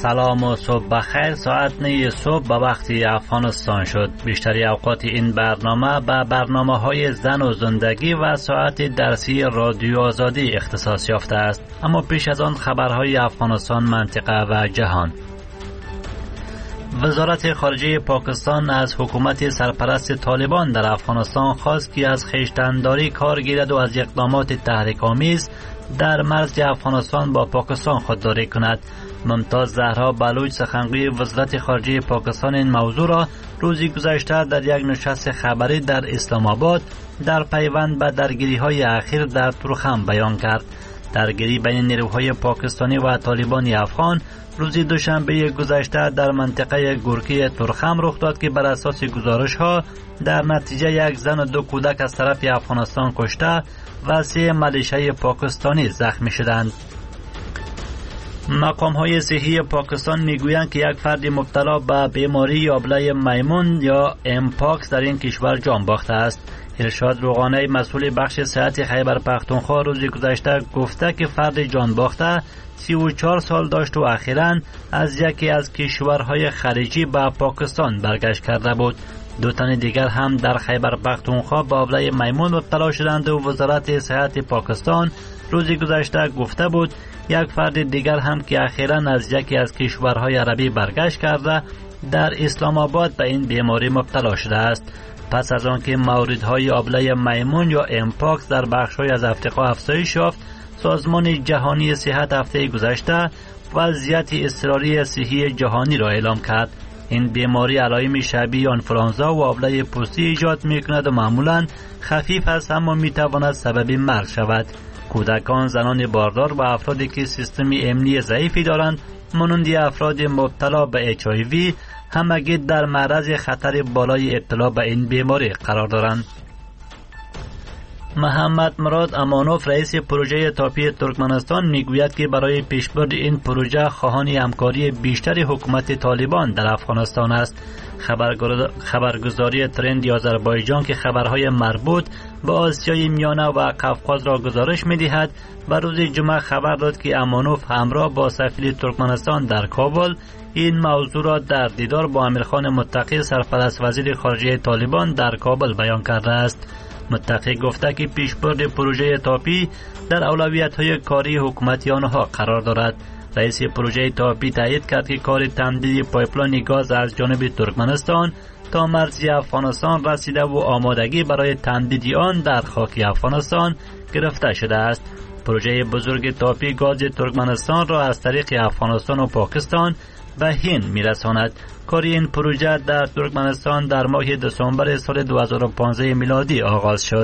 سلام و صبح بخیر. ساعت 9 صبح به وقت افغانستان شد. بیشتری اوقات این برنامه به برنامه‌های زن و زندگی و ساعت درسی رادیو آزادی اختصاص یافته است. اما پیش از آن خبرهای افغانستان، منطقه و جهان. وزارت خارجه پاکستان از حکومت سرپرست طالبان در افغانستان خواست که از خویشتن‌داری کار گیرد و از اقدامات تحریک‌آمیز در مرز افغانستان با پاکستان خودداری کند. ممتاز زهرا بلوچ، سخنگوی وزارت خارجه پاکستان، این موضوع را روزی گذشته در یک نشست خبری در اسلام آباد در پیوند به درگیری‌های اخیر در تورخم بیان کرد. درگیری بین نیروهای پاکستانی و طالبان افغان روز دوشنبه گذشته در منطقه گورکی تورخم رخ داد که بر اساس گزارش‌ها در نتیجه یک زن و 2 کودک از طرف افغانستان کشته و 3 ملیشه پاکستانی زخمی شدند. مقام‌های صحی پاکستان میگویند که یک فرد مبتلا به بیماری آبله میمون یا امپاکس در این کشور جان باخته است. ارشاد روغانی، مسئول بخش صحت خیبر پختونخوا، روز گذشته گفته که فرد جان باخته 34 سال داشت و اخیراً از یکی از کشورهای خلیجی به پاکستان برگشت کرده بود. 2 تن دیگر هم در خیبر پختونخوا به آبله میمون مبتلا شدند و وزارت صحت پاکستان روز گذشته گفته بود یک فرد دیگر هم که اخیراً از یکی از کشورهای عربی برگشت کرده در اسلام آباد به این بیماری مبتلا شده است. پس از آنکه موردهای آبله میمون یا امپاکس در بخش‌های از افریقا افزایش یافت، سازمان جهانی صحت هفته گذشته وضعیت اضطراری صحی جهانی را اعلام کرد. این بیماری علائم شبیه آنفولانزا و آبله پوستی ایجاد می‌کند و معمولاً خفیف است اما می‌تواند سبب مرگ شود. کودکان، زنان باردار و افرادی که سیستم امنی ضعیفی دارند مانند افراد مبتلا به HIV همگی در معرض خطر بالای ابتلا به این بیماری قرار دارند. محمد مراد امانوف، رئیس پروژه تاپی ترکمنستان، میگوید که برای پیشبرد این پروژه خواهان همکاری بیشتر حکومت طالبان در افغانستان است. خبرگزاری ترند آذربایجان که خبرهای مربوط به آسیای میانه و قفقاز را گزارش می‌دهد، بر روز جمعه خبر داد که امانوف همراه با سفیر ترکمنستان در کابل این موضوع را در دیدار با امیرخان متقی، سرپرست وزیر خارجه طالبان، در کابل بیان کرده است. متقی گفته که پیشبرد پروژه تاپی در اولویت‌های کاری حکومتی آنها قرار دارد. رئیس پروژه تاپی تایید کرد که کار تمدید پایپلاین گاز از جانب ترکمنستان تا مرز افغانستان رسیده و آمادگی برای تمدید آن در خاک افغانستان گرفته شده است. پروژه بزرگ تاپی گاز ترکمنستان را از طریق افغانستان و پاکستان به هند میرساند. کار این پروژه در ترکمنستان در ماه دسامبر سال 2015 میلادی آغاز شد.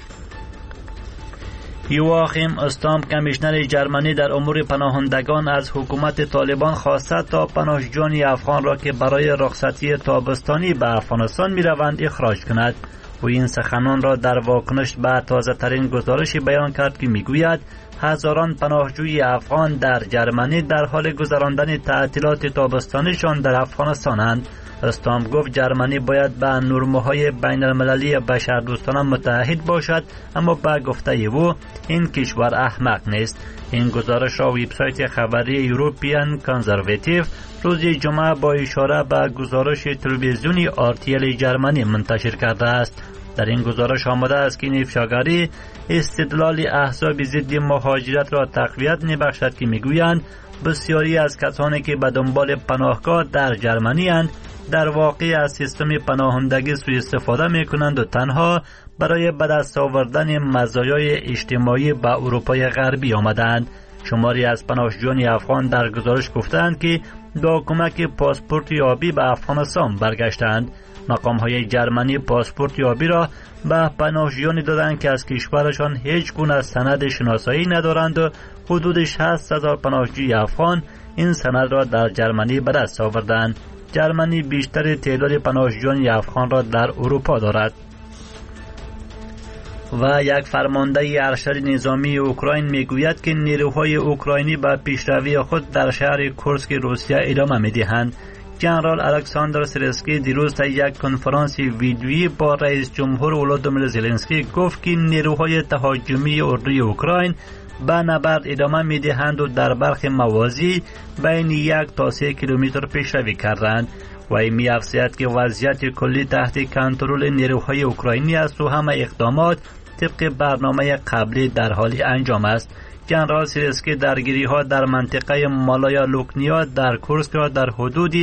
یواخیم استام، کمیشنر جرمنی در امور پناهندگان، از حکومت طالبان خواسته تا پناهجویان افغان را که برای رخصتی تابستانی به افغانستان میروند اخراج کند. و این سخنان را در واکنش به تازه ترین گزارشی بیان کرد که میگوید هزاران پناهجوی افغان در جرمنی در حال گذراندن تعطیلات تابستانیشان در افغانستانند. استام گفت جرمنی باید به نرم‌های بین المللی بشردوستانه متحد باشد، اما به گفته او این کشور احمق نیست. این گزارش را وبسایت خبری یوروپیان کانزرواتیو روز جمعه با اشاره به گزارش تلویزیونی RTL جرمنی منتشر کرده است. در این گزارش آمده است که این افشاگری استدلال احزاب ضد مهاجرت را تقویت می‌بخشد که می‌گویند بسیاری از کسانی که به دنبال پناهگاه در جرمنی اند در واقع از سیستم پناهندگی سوء استفاده می‌کنند و تنها برای به دست آوردن مزایای اجتماعی به اروپای غربی آمدند. شماری از پناهجویان افغان در گزارش گفتند که با کمک پاسپورت آبی به افغانستان برگشتند. مقام‌های جرمنی پاسپورت آبی را به پناهجویانی دادند که از کشورشان هیچ گونه سند شناسایی ندارند و حدود 60,000 پناهجوی افغان این سند را در جرمنی به دست آوردند. جرمنی بیشتر تعداد پناهجویان افغان را در اروپا دارد. و یک فرمانده ارشد نظامی اوکراین میگوید که نیروهای اوکراینی به پیشروی خود در شهر کورسک روسیه ادامه میدهند. جنرال الکساندر سیرسکی دیروز در یک کنفرانس ویدیویی با رئیس جمهور ولودیمیر زلنسکی گفت که نیروهای تهاجمی اردوی اوکراین به نبرد ادامه می‌دهند و در برخی مواضع بین 1 تا 3 کیلومتر پیشروی کردند و این می‌افزاید که وضعیت کلی تحت کنترل نیروهای اوکراینی است و همه اقدامات طبق برنامه قبلی در حال انجام است. جنرال سیرسکی درگیری‌ها در منطقه مالایا لوکنیا در کورسک را در حدود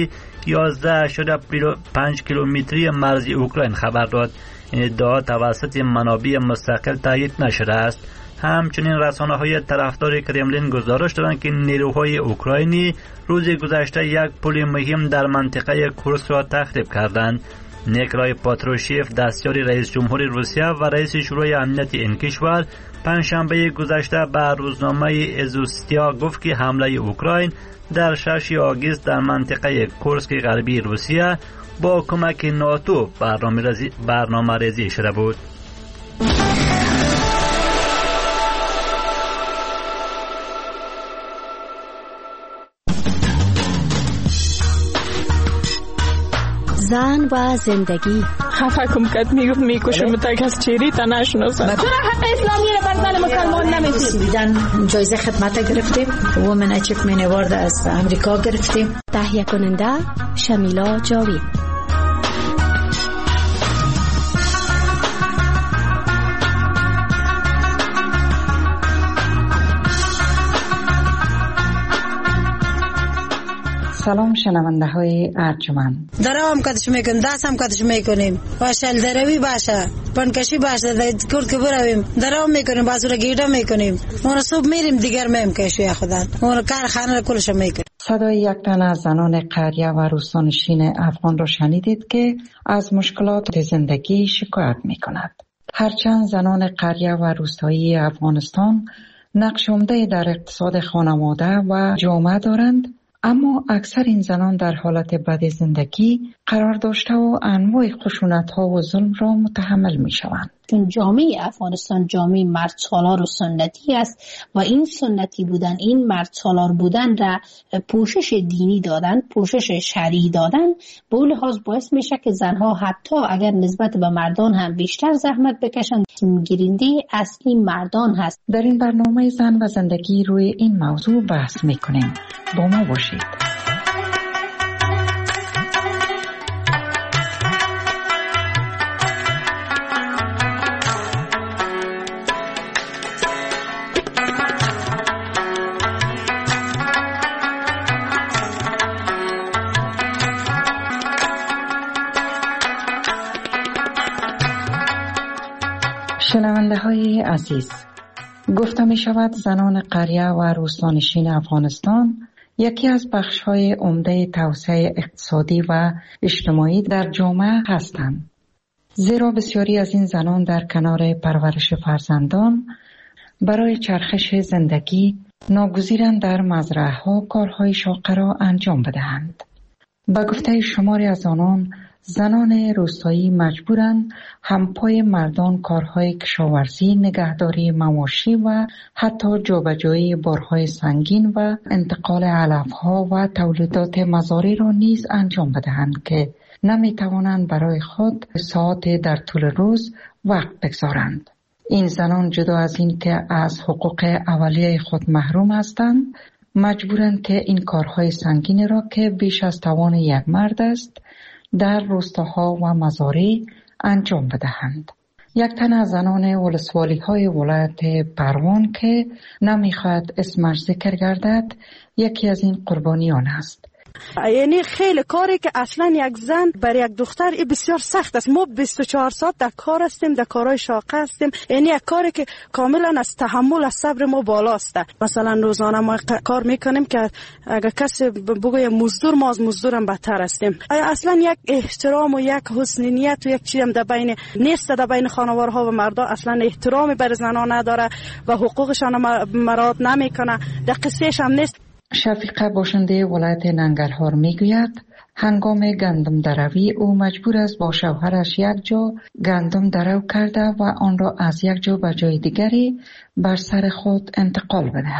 11.5 کیلومتری مرزی اوکراین خبر داد. این ادعا توسط منابع مستقل تایید نشده است. همچنین رسانه‌های طرفدار کرملین گزارش دادند که نیروهای اوکراینی روز گذشته یک پل مهم در منطقه کورسک را تخریب کردند. نیکلای پاتروشیف دستیار رئیس جمهور روسیه و رئیس شورای امنیت این کشور پنجشنبه گذشته به روزنامه ازوستیا گفت که حمله اوکراین در 6 آگوست در منطقه کورسک غربی روسیه با کمک ناتو برنامه‌ریزی شده بود. زن و زندگی خفکم کد میگفت میکشم تا کس چیری تا نشناسن. چرا حق اسلامی رو بر زن مسلمان نمیدید؟ دیدن جایزه خدمت گرفتیم، وومن اچیومنت اوارد از امریکا گرفتیم. تهیه کننده شمیلا جاوید. سلام شنونده های ارجمند. درام کدش میکنیم، دست هم کدش میکنیم، باشه دروی باشه، پنکشی باشه، کرد که برویم درام میکنیم، بازو را گیرا میکنیم، اون صبح میریم دیگر میم کشوی خدا، اون کارخانه را کلش میکنیم. صدای یک تن از زنان قریه و روستانشین افغان را شنیدید که از مشکلات زندگی شکایت میکند. هرچند زنان قریه و روستایی افغانستان نقش عمده در اقتصاد خانواده و جامعه دارند، اما اکثر این زنان در حالت بد زندگی قرار داشته و انواع خشونت‌ها و ظلم را متحمل می‌شوند. چون جامعه افغانستان جامعه مرد سالار و سنتی است و این سنتی بودن، این مرد سالار بودن را پوشش دینی دادن، پوشش شرعی دادن، به اون لحاظ باعث میشه که زنها حتی اگر نسبت به مردان هم بیشتر زحمت بکشند، گیرنده اصلی مردان هست. در این برنامه زن و زندگی روی این موضوع بحث میکنیم. با ما باشید. شنونده های عزیز، گفته می شود زنان قریه و روستانشین افغانستان یکی از بخش های عمده توسعه اقتصادی و اجتماعی در جامعه هستند. زیرا بسیاری از این زنان در کنار پرورش فرزندان برای چرخش زندگی ناگزیرند در مزرعه ها کارهای شاقه را انجام بدهند. به گفته شماری از آنان، زنان روستایی مجبورند همپای مردان کارهای کشاورزی، نگهداری مواشی و حتی جابجایی بارهای سنگین و انتقال علفها و تولیدات مزارع را نیز انجام بدهند که نمیتوانند برای خود ساعت در طول روز وقت بگذارند. این زنان جدا از این که از حقوق اولیه خود محروم هستند، مجبورند که این کارهای سنگین را که بیش از توان یک مرد است در روستاها و مزارع انجام بدهند. یک تن از زنان ولسوالی های ولایت پروان که نمیخواد اسمش ذکر گردد یکی از این قربانیان است. یعنی خیلی کاری که اصلا یک زن برای یک دختر بسیار سخت است. ما 24 ساعت در کار هستیم، در کارهای شاقه هستیم، یعنی یک کاری که کاملا از تحمل، از صبر ما بالاست. مثلا روزانه ما کار میکنیم که اگر کسی بگه مزدور، ما از مزدورم بدتر هستیم. اصلا یک احترام و یک حسن نیت و یک چیز هم در بین نیست، در بین خانواده ها و مردا اصلا احترامی بر زنان نداره و حقوقشان مراعات نمیکنه. در قصهش هم نیست. شفیقه باشنده ولایت ننگرهار میگوید هنگام گندم دروی او مجبور است با شوهرش یک جا گندم درو کرده و آن را از یک جا به جای دیگری بر سر خود انتقال بدهد.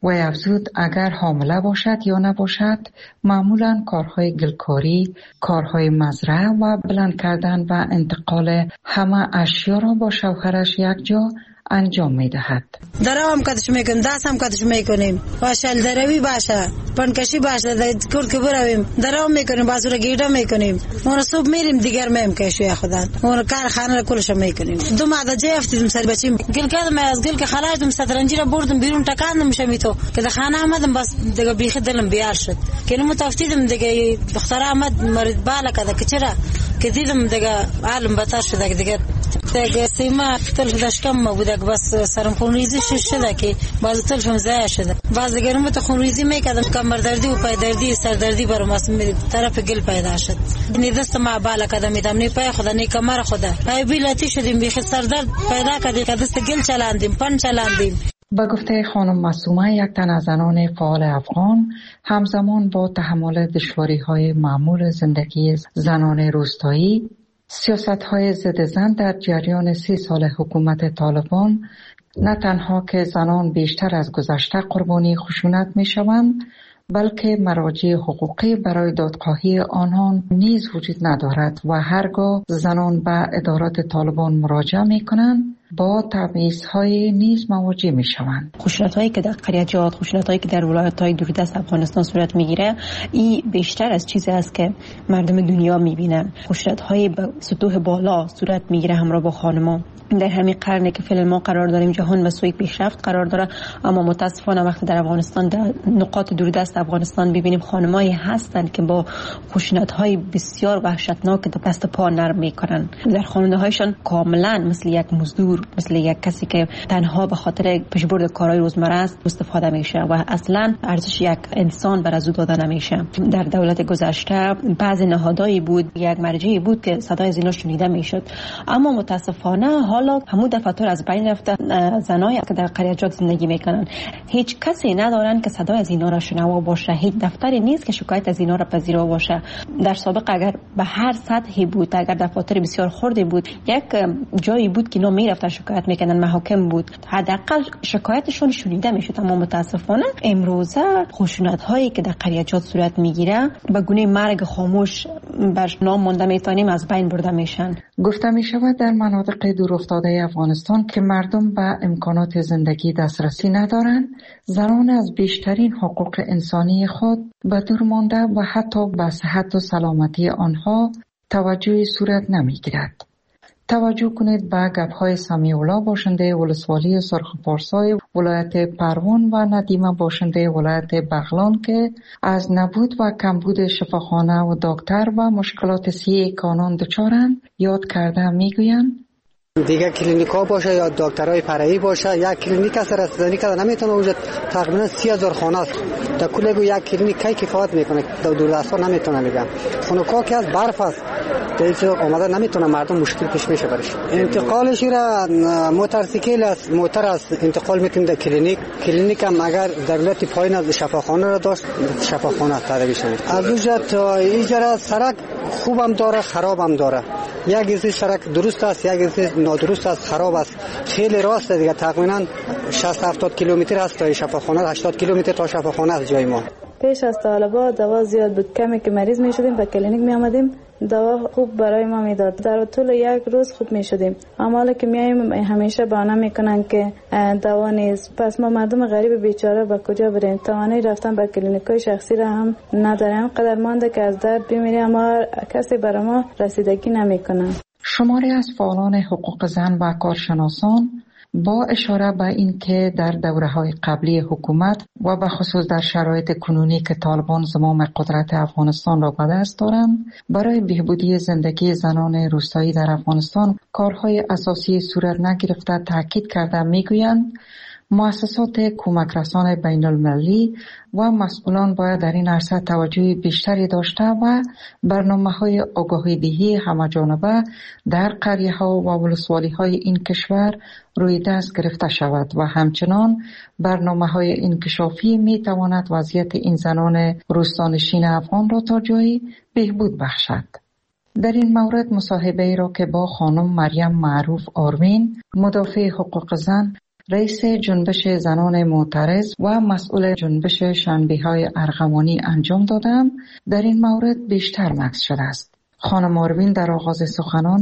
و افزود اگر حامله باشد یا نباشد معمولا کارهای گلکاری، کارهای مزرعه و بلند کردن و انتقال همه اشیا را با شوهرش یک جا انجام می‌دهد. درام کاتش میکنیم، دست هم کاتش میکنیم، واشل دروی باشه، پنکشی باشه، کور که برویم درام میکنیم، بازور گیرا میکنیم، اون صبح میریم دیگر میم کشوی خدا، اون کار خانه را کلش میکنیم. دو ماه جای افتادیم سر بچیم، گل کردم از گل که خلاصم سترنجی را بردم بیرون تکاندم شمی تو که در خانه آمدم بس دیگه بیخ دلم بیار شد که نمو تفتیدم دیگه دختر آمد مرد بالا کده که چرا که دیدم دیگه عالم بتر شده دیگه سیما تلف داشکم ما بوده بس سرم خونریزی شده که باز تلفم ضایع شده. باز دیگه رو خونریزی میکردم، کمر دردی و پای دردی سر دردی برام طرف گل پیدا شد. نی دست ما بالا کردم میدم نی پای خدا نی کمر خدا پای بیلاتی شدیم بیخ سر درد پیدا کردیم که دست گل چلاندیم پن چلاندیم. با گفته خانم معصومه، یک تن از زنان فعال افغان همزمان با تحمل دشواری‌های معمول زندگی زنان روستایی، سیاست‌های ضد زن در جریان 30 سال حکومت طالبان نه تنها که زنان بیشتر از گذشته قربانی خشونت می‌شوند، بلکه مراجع حقوقی برای دادخواهی آنان نیز وجود ندارد و هرگاه زنان به ادارات طالبان مراجعه می‌کنند با تبعیض‌های نیز مواجه می‌شوند. خشونت‌هایی که در قریه‌جات، خشونت‌هایی که در ولایت‌های دوردست افغانستان صورت می‌گیره، این بیشتر از چیزی است که مردم دنیا می‌بینن. خشونت‌های به سطوح بالا صورت می‌گیره همراه با خانم‌ها. در همین قرنی که فعلا ما قرار داریم جهان به سوی پیشرفت قرار داره، اما متاسفانه وقتی در افغانستان، در نقاط دوردست افغانستان ببینیم خانمایی هستند که با خشونت‌های بسیار وحشتناک دست پا نرم می‌کنن. در خانواده‌هایشان کاملا مثل یک مزدور، مثل یک کسی که تنها به خاطر پیشبرد کارهای روزمره است استفاده میشه و اصلا ارزش یک انسان بر از او داده نمیشه. در دولت گذشته بعضی نهادهایی بود، یک مرجعی بود که صدای زنا شنیده میشد، اما متاسفانه حالا همون دفاتر از بین رفته. زنایی که در قریه‌جات زندگی میکنن هیچ کسی ندارن که صدای از اینا را شنوا باشه، هیچ دفتری نیست که شکایت از اینا را پذیرا باشه. در سابق اگر به هر سطحی بود، اگر دفاتر بسیار خردی بود، یک جایی بود که اینا میرفتن شکایت میکنن، محاکم بود، حداقل شکایتشون شنیده میشد. اما متاسفانه امروزه خشونت هایی که در قریه‌جات صورت میگیره به گونه مرگ خاموش بر نام مانده میتونیم از بین برده میشن. گفته می شود در مناطق دورافتاده افغانستان که مردم به امکانات زندگی دسترسی ندارند، زنان از بیشترین حقوق انسانی خود به دور مانده و حتی به صحت و سلامتی آنها توجهی صورت نمی گیرد. توجه کنید به گپ‌های سمیع الله باشنده ولسوالی سرخپارسای ولایت پروان و ندیمه باشنده ولایت بغلان که از نبود و کمبود شفاخانه و دکتر و مشکلات صحی کانون دچارند یاد کرده میگویند دیگه کلینیکا باشه یا دکترای فرعی باشه، یک کلینیک است رسیدگی کرده نمیتونه وجود. تقریبا 30000 خانه است در کل یک کلینیک کی کفایت میکنه؟ دولت نمیتونه میگم خونکا که از برف است دیگه اومده نمیتونه مردم مشکل پیش میشه برش. انتقالش را موتورسیکل است، موتور است انتقال میکنه در کلینیک هم اگر ضرورت پایین از شفاخانه را داشت شفاخانه تداوی شد. از اونجا تا اینجا سرک خوبم داره خرابم داره، یک از سرک درست است یک از نادرست است، خراب است، خیلی راست دیگه. تقریبا 60-70 کیلومتر است تا شفاخانه، 80 کیلومتر تا شفاخانه است جای ما. پیش از طالبات دوا زیاد بود، کمی که مریض می شدیم به کلینیک می آمدیم دوا خوب برای ما میداد، در طول یک روز خوب می شدیم. اما حالا که میایم همیشه بهانه میکنن که دوا نیست. پس ما مردم غریب بیچاره با کجا بریم؟ توانایی رفتن به کلینیکای شخصی را هم نداریم، قدر مانده که از درد بمیریم اما کسی برای ما رسیدگی نمیکنه. شماری از فعالان حقوق زن و کارشناسان با اشاره به این که در دوره‌های قبلی حکومت و به خصوص در شرایط کنونی که طالبان زمام قدرت افغانستان را به دست دارند، برای بهبودی زندگی زنان روستایی در افغانستان کارهای اساسی صورت نگرفته تاکید کرده میگویند مؤسسات کمک رسان بین المللی و مسئولان باید در این عرصه توجه بیشتری داشته و برنامه‌های آگاهی دهی همه‌جانبه در قریه‌ها و ولسوالی‌های این کشور روی دست گرفته شود و همچنان برنامه‌های انکشافی می‌تواند وضعیت این زنان روستانشین افغان را تا جایی بهبود بخشد. در این مورد مصاحبه‌ای را که با خانم مریم معروف آرمین مدافع حقوق زن رئیس جنبش زنان معترض و مسئول جنبش شنبه‌های ارغوانی انجام دادند، در این مورد بیشتر مکث شده است. خانم آروین در آغاز سخنان